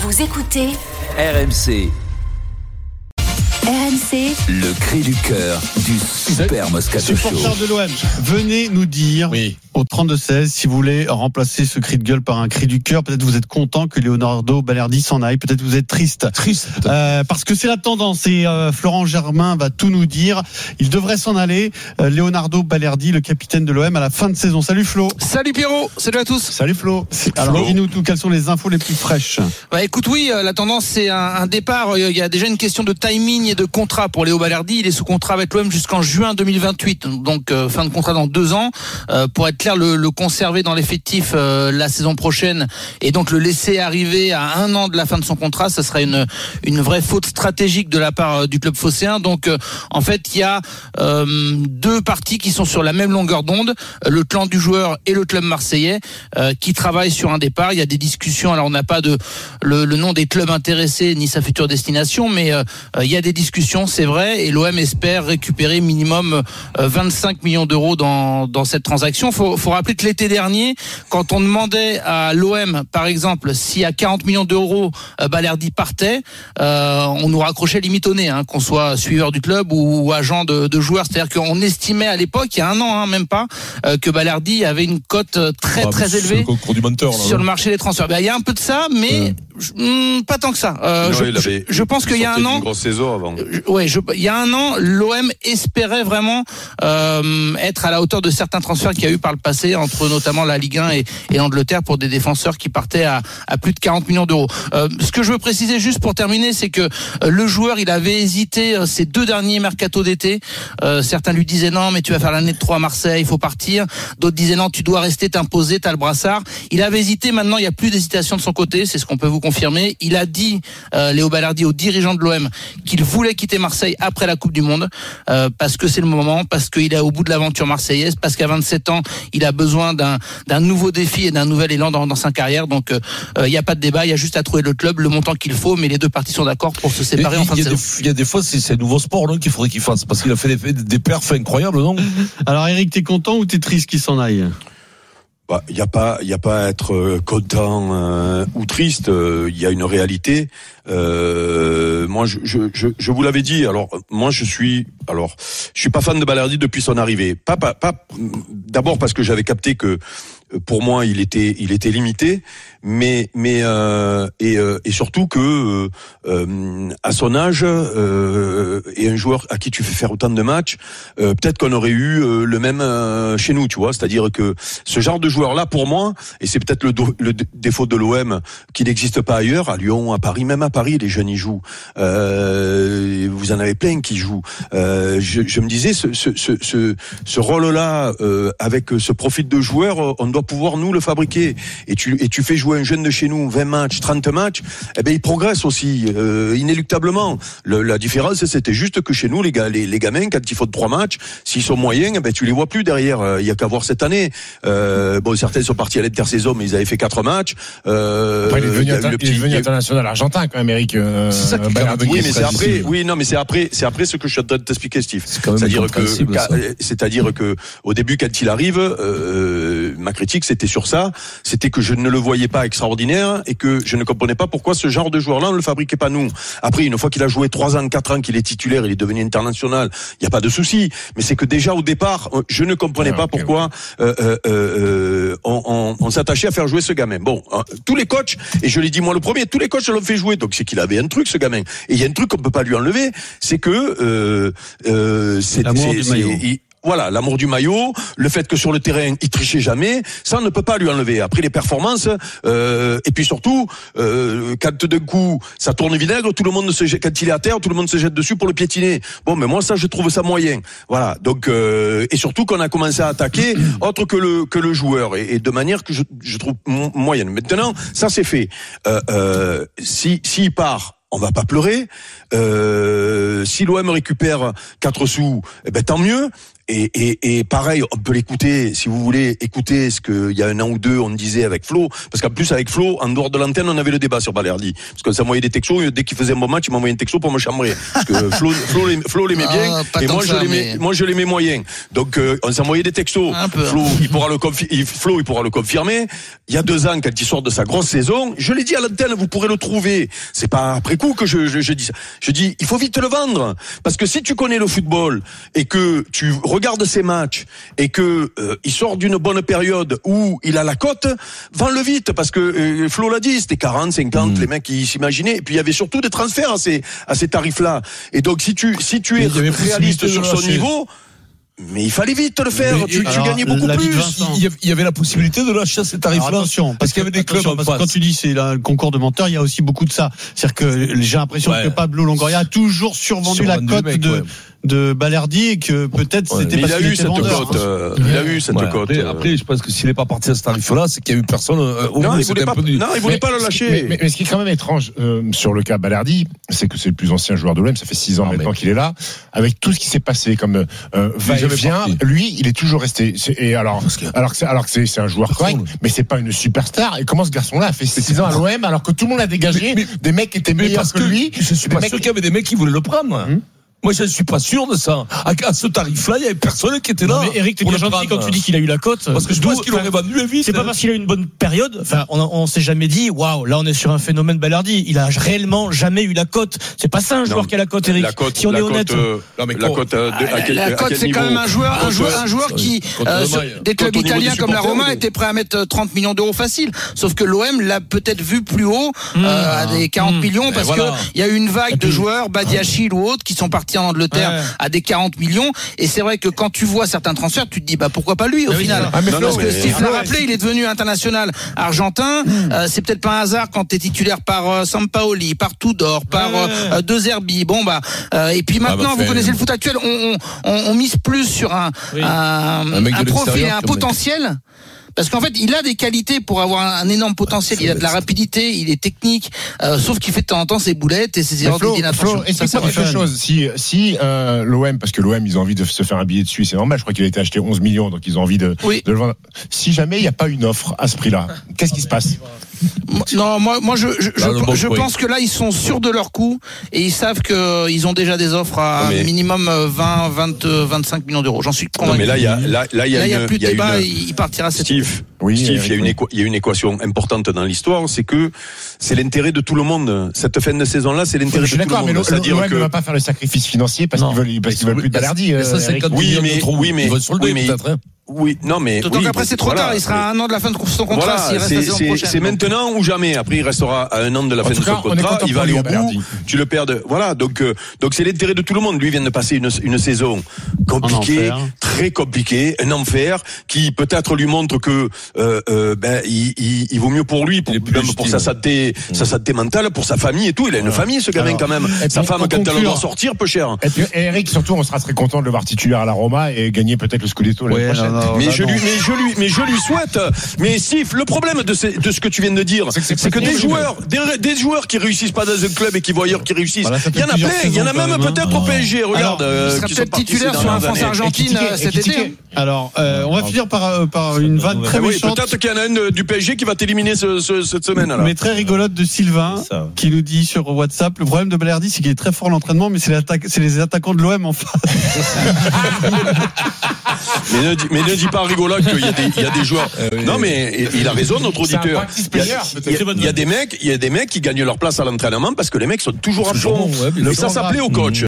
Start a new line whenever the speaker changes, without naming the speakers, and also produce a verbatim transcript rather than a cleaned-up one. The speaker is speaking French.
Vous écoutez
R M C.
R M C,
Le cri du cœur du Super Moscato Show.
Supporters de l'O M, venez nous dire oui. au trente-deux seize si vous voulez remplacer ce cri de gueule par un cri du cœur. Peut-être vous êtes content que Leonardo Balerdi s'en aille. Peut-être vous êtes triste.
Triste.
Euh, parce que c'est la tendance et euh, Florent Germain va tout nous dire. Il devrait s'en aller. Euh, Leonardo Balerdi, le capitaine de l'O M à la fin de saison. Salut Flo.
Salut Pierrot. Salut à tous.
Salut Flo. Alors dis-nous tout. Quelles sont les infos les plus fraîches?
Bah écoute, oui, la tendance c'est un, un départ. Il y a déjà une question de timing et de contrat pour Léo Balerdi. Il est sous contrat avec l'O M jusqu'en juin deux mille vingt-huit, donc euh, fin de contrat dans deux ans. Euh, pour être clair, le, le conserver dans l'effectif euh, la saison prochaine et donc le laisser arriver à un an de la fin de son contrat, ça serait une une vraie faute stratégique de la part euh, du club phocéen. Donc euh, en fait, il y a euh, deux parties qui sont sur la même longueur d'onde, le clan du joueur et le club marseillais euh, qui travaillent sur un départ. Il y a des discussions. Alors on n'a pas de le, le nom des clubs intéressés ni sa future destination, mais euh, il y a des discussions, c'est vrai, et l'O M espère récupérer minimum vingt-cinq millions d'euros dans dans cette transaction. Faut faut rappeler que l'été dernier, quand on demandait à l'O M, par exemple, si à quarante millions d'euros Balerdi partait, euh, on nous raccrochait limite au nez, hein, qu'on soit suiveur du club ou, ou agent de, de joueurs. C'est-à-dire qu'on estimait à l'époque, il y a un an, hein, même pas, euh, que Balerdi avait une cote très ah, très élevée
le menteur, là,
sur le marché des transferts. Ben, il y a un peu de ça, mais ouais. pas tant que ça. Euh,
non,
je,
il avait,
je, je pense qu'il y a un an,
grosse saison avant.
Ouais, je, il y a un an, l'O M espérait vraiment euh, être à la hauteur de certains transferts qu'il y a eu par le passé entre notamment la Ligue un et, et l'Angleterre pour des défenseurs qui partaient à, à plus de quarante millions d'euros. Euh, ce que je veux préciser juste pour terminer, c'est que euh, le joueur, il avait hésité euh, ces deux derniers mercatos d'été. Euh, certains lui disaient non, mais tu vas faire l'année de trois à Marseille, il faut partir. D'autres disaient non, tu dois rester, t'imposer, t'as le brassard. Il avait hésité. Maintenant, il n'y a plus d'hésitation de son côté. C'est ce qu'on peut vous confirmer. Il a dit, euh, Léo Balerdi, aux dirigeants de l'O M, qu'il voulait quitter Marseille après la Coupe du Monde, euh, parce que c'est le moment, parce qu'il est au bout de l'aventure marseillaise, parce qu'à vingt-sept ans, il a besoin d'un, d'un nouveau défi et d'un nouvel élan dans, dans sa carrière. Donc, il euh, n'y a pas de débat, il y a juste à trouver le club, le montant qu'il faut, mais les deux parties sont d'accord pour se séparer
et,
en fin de saison.
Il y a des fois, c'est, c'est un nouveau sport non, qu'il faudrait qu'il fasse, parce qu'il a fait des, des perfs incroyables, non?
Alors Eric, t'es content ou t'es triste qu'il s'en aille?
Bah, il y a pas, il y a pas à être euh, content euh, ou triste. Il euh, y a une réalité. Euh, moi, je, je, je, je vous l'avais dit. Alors, moi, je suis, alors, je suis pas fan de Balerdi depuis son arrivée. Pas, pas, pas. D'abord parce que j'avais capté que pour moi, il était, il était limité, mais, mais euh, et, euh, et surtout que euh, à son âge euh, et un joueur à qui tu fais faire autant de matchs, euh, peut-être qu'on aurait eu euh, le même euh, chez nous, tu vois. C'est-à-dire que ce genre de joueur-là, pour moi, et c'est peut-être le, do, le défaut de l'O M qui n'existe pas ailleurs, à Lyon, à Paris, même à Paris, les jeunes y jouent. Euh, vous en avez plein qui jouent. Euh, je, je me disais, ce, ce, ce, ce, ce rôle-là, euh, avec ce profil de joueur, on doit pouvoir nous le fabriquer. Et tu et tu fais jouer un jeune de chez nous vingt matchs, trente matchs, eh ben il progresse aussi euh, inéluctablement. Le, la différence c'était juste que chez nous les gars, les, les gamins quand ils font trois matchs, s'ils sont moyens, eh ben tu les vois plus derrière. Il y a qu'à voir cette année. Euh, bon, certains sont partis à l'intersaison, mais ils avaient fait quatre matchs. Euh,
Après, il est devenu,
il
atta- il est devenu international argentin quand même, Eric. Euh,
c'est ça qui
Balerdi,
oui, mais c'est après. Oui, non, mais c'est après. C'est après ce que je suis en train de t'expliquer, Steve.
C'est quand même
c'est-à-dire que,
ça.
c'est-à-dire que au début quand il arrive, euh, ma critique c'était sur ça, c'était que je ne le voyais pas extraordinaire et que je ne comprenais pas pourquoi ce genre de joueur-là on ne le fabriquait pas nous. Après, une fois qu'il a joué trois ans, quatre ans, qu'il est titulaire, il est devenu international, il n'y a pas de souci. Mais c'est que déjà au départ, je ne comprenais ah, pas okay, pourquoi ouais. euh, euh, euh, on, on, on s'attachait à faire jouer ce gamin. Bon, hein, tous les coachs, et je l'ai dit moi le premier, tous les coachs l'ont fait jouer, donc c'est qu'il avait un truc ce gamin. Et il y a un truc qu'on peut pas lui enlever, c'est que euh, euh, c'est,
l'amour
c'est,
du
c'est
maillot.
il, Voilà, l'amour du maillot, le fait que sur le terrain il trichait jamais, ça on ne peut pas lui enlever. Après les performances, euh, et puis surtout, euh, quand d'un coup ça tourne vinaigre, tout le monde se jette, quand il est à terre, tout le monde se jette dessus pour le piétiner. Bon, mais moi ça je trouve ça moyen. Voilà, donc euh, et surtout qu'on a commencé à attaquer autre que le que le joueur et, et de manière que je, je trouve m- moyenne. Maintenant, ça c'est fait. Euh, euh, si s'il part. On va pas pleurer. Euh, si l'O M récupère quatre sous, eh ben tant mieux. et, et, et pareil, on peut l'écouter, si vous voulez écouter ce qu'il y a un an ou deux, on disait avec Flo, parce qu'en plus avec Flo, en dehors de l'antenne, on avait le débat sur Balerdi, parce qu'on s'envoyait des textos, dès qu'il faisait un bon match, il m'envoyait un texto pour me chambrer, parce que Flo, Flo, Flo l'aimait bien,
ah,
et moi je,
ça,
l'aimais,
mais...
moi je l'aimais moyen, donc euh, on s'envoyait des textos, Flo, il pourra le confi- Flo, il pourra le confirmer, il y a deux ans, quand il sort de sa grosse saison, je l'ai dit à l'antenne, vous pourrez le trouver, c'est pas après coup que je, je, je dis ça, je dis, il faut vite le vendre, parce que si tu connais le football, et que tu regardes ses matchs, et que euh, il sort d'une bonne période où il a la cote, vends-le vite, parce que euh, Flo l'a dit, c'était quarante, cinquante, mmh. les mecs qui s'imaginaient, et puis il y avait surtout des transferts à ces, à ces tarifs-là, et donc si tu, si tu es réaliste sur son niveau, mais il fallait vite le faire, mais, tu, alors, tu gagnais beaucoup plus.
Il y avait la possibilité de lâcher ces tarifs-là.
Alors, attention, parce, parce qu'il y avait des clubs. Parce que quand tu dis c'est le concours de menteurs, il y a aussi beaucoup de ça. C'est-à-dire que j'ai l'impression ouais. que Pablo Longoria a toujours survendu la cote de. Ouais. de Balerdi et que peut-être ouais. c'était
parce
il a
qu'il
eu
était cette vendeur, cote hein. euh, il a eu cette
ouais,
cote
après, après je pense que s'il n'est pas parti à ce tarif-là c'est qu'il y a eu personne euh, au
non,
moins,
il voulait pas,
du...
non il voulait mais, pas le lâcher
mais, mais, mais ce qui est quand même étrange euh, sur le cas Balerdi, c'est que c'est le plus ancien joueur de l'O M, ça fait six ans non, maintenant mais... qu'il est là, avec tout ce qui s'est passé comme euh, va et vient, lui il est toujours resté c'est, et alors, que... alors que, c'est, alors que c'est, c'est un joueur correct mais c'est pas une superstar, et comment ce garçon là a fait six ans à l'O M alors que tout le monde a dégagé mais, mais, des mecs qui étaient meilleurs que, que lui,
je suis pas sûr qu'il y avait des mecs qui voulaient le prendre. Moi, je ne suis pas sûr de ça. À, à ce tarif-là, il n'y avait personne qui était là.
Non, mais Eric, tu es gentil quand tu dis qu'il a eu la cote.
Parce que je pense qu'il aurait vendu vite.
C'est pas parce qu'il a eu une bonne période. Enfin, on, on s'est jamais dit, waouh, là, on est sur un phénomène Balerdi. Il a réellement jamais eu la cote. C'est pas ça un joueur non, qui a la cote, Eric.
La cote,
si on
la
est honnête.
Euh, non, mais la cote, euh,
à quel, la cote, c'est quand même un joueur, un joueur, un joueur qui, euh, sur des clubs italiens comme la Roma, était prêt à mettre trente millions d'euros facile. Sauf que l'O M l'a peut-être vu plus haut, à des quarante millions, parce que il y a eu une vague de joueurs, Badiachil ou autres, qui sont partis en Angleterre à des quarante millions, et c'est vrai que quand tu vois certains transferts tu te dis bah pourquoi pas lui au ah final oui, ah, mais parce Flo, que Steve l'a rappelé, il est devenu international argentin, mmh. euh, c'est peut-être pas un hasard quand t'es titulaire par euh, Sampaoli, par Tudor, par ouais. euh, De Zerbi, bon bah euh, et puis maintenant ah, bah, vous connaissez le foot actuel, on, on, on mise plus sur un, oui. un, un, un profil et un potentiel. Parce qu'en fait, il a des qualités pour avoir un énorme potentiel. Il a de la rapidité, il est technique, euh, sauf qu'il fait de temps en temps ses boulettes et ses erreurs d'inattention.
Est-ce que c'est quelque chose si si euh, l'O M, parce que l'O M ils ont envie de se faire un billet dessus, c'est normal. Je crois qu'il a été acheté onze millions, donc ils ont envie de, oui. de le vendre. Si jamais il n'y a pas une offre à ce prix-là, qu'est-ce qui se passe?
Non, moi, moi, je, je, je, bon, je oui. pense que là, ils sont sûrs de leur coup et ils savent que ils ont déjà des offres à mais... minimum vingt, vingt, vingt-cinq millions d'euros. J'en suis convaincu.
Non, mais là, il y a, là, là, il y a,
là,
une,
y a plus de débat.
Une...
Il partira.
Steve, oui, Steve, il y a une, équ... il y a une équation importante dans l'histoire, c'est que c'est l'intérêt de tout le monde. Cette fin de saison-là, c'est l'intérêt de tout le monde.
Mais l'O M ne va pas faire le sacrifice financier parce qu'ils veulent, parce qu'ils veulent plus de Balerdi.
Oui, mais, oui, mais, oui, mais. Oui, non, mais.
D'autant
oui,
qu'après, c'est trop voilà, tard. Il sera à un an de la fin de son contrat.
Voilà,
s'il reste
c'est,
la saison
c'est,
prochaine.
c'est maintenant ou jamais. Après, il restera à un an de la fin de son contrat. Il va aller au bout. Tu le perds. De, voilà. Donc, euh, donc c'est l'intérêt de tout le monde. Lui vient de passer une, une saison compliquée, très compliquée, un enfer, qui peut-être lui montre que, euh, euh, ben, il, il, il vaut mieux pour lui, pour, même pour sa santé, mmh. sa santé mentale, pour sa famille et tout. Il a une voilà. famille, ce gamin, Alors, quand même. Sa femme, quand conclure, elle doit sortir, peu cher.
Et, puis, et Eric, surtout, on sera très content de le voir titulaire à la Roma et gagner peut-être le Scudetto l'année prochaine.
Mais je lui, mais je lui, mais je lui souhaite. Mais Steve, le problème de, ces, de ce que tu viens de dire, c'est que, c'est c'est que des joueurs, des, des joueurs qui réussissent pas dans un club et qui voient ailleurs qui réussissent, voilà, il y en a plein. Il y en a même, même peut-être hein. au P S G. Regarde,
Alors, euh, qui peut-être titulaire sur un France-Argentine cet été.
Alors, euh, on va finir par par une vanne très
oui,
méchante.
Peut-être qu'il y en a un du P S G qui va t'éliminer ce, ce, cette semaine. Là.
Mais très rigolote de Sylvain, qui nous dit sur WhatsApp, le problème de Balerdi, c'est qu'il est très fort à l'entraînement, mais c'est, c'est les attaquants de l'O M en face.
mais, ne, mais ne dis pas rigolote qu'il y a des, il y a des joueurs. Euh, oui, non, mais il a raison, notre auditeur. Il y, a, il, y a, il y a des mecs, il y a des mecs qui gagnent leur place à l'entraînement parce que les mecs sont toujours à fond. Bon, ouais, et ça s'appelait au coach.